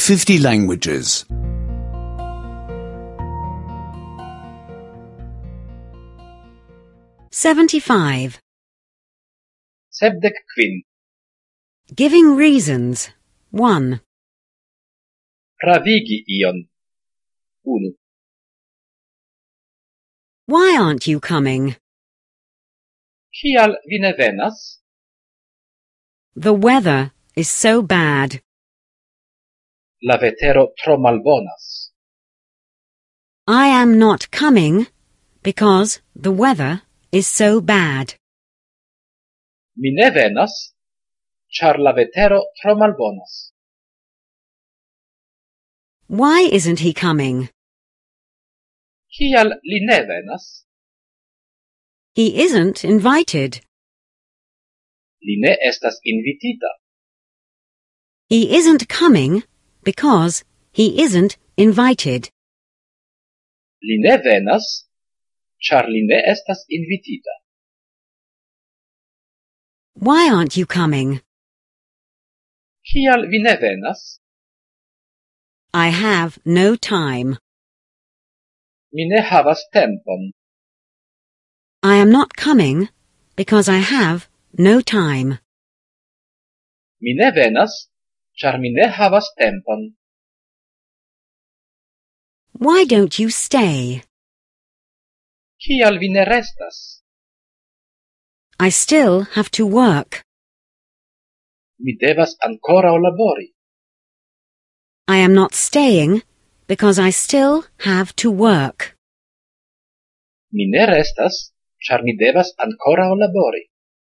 50 languages. 75. 75. Giving reasons. 1. Pravigi ion. 1. Why aren't you coming? Kial vi ne venas? The weather is so bad. La vetero tro malbonas. I am not coming because the weather is so bad. Mi ne venas, char la vetero tro malbonas. Why isn't he coming? Kial li ne venas? He isn't invited. Li ne estas invitita. He isn't coming because he isn't invited. Li ne venas, char li ne estas invitita. Why aren't you coming? Kial vi ne venas? I have no time. Mi ne havas tempon. I am not coming because I have no time. Mi ne venas, char mi ne havas tempon. Why don't you stay? Kial vi ne restas? I still have to work. Mi devas ancorau labori. I am not staying because I still have to work. Mi ne restas, char mi devas ancorau labori.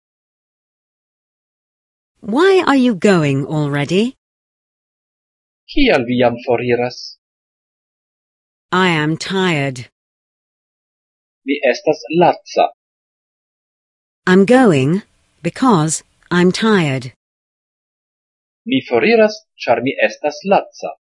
Why are you going already? Kial vi jam foriras? I am tired. Mi estas latsa. I'm going because I'm tired. Mi foriras, char mi estas latsa.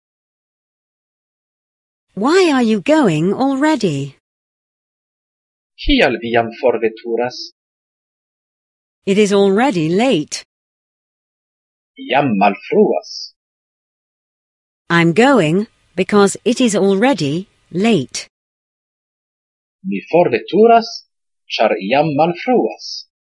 Why are you going already? Kial vi jam forveturas? It is already late. Jam malfruas. I'm going because it is already late. Mi forveturas, char jam malfruas.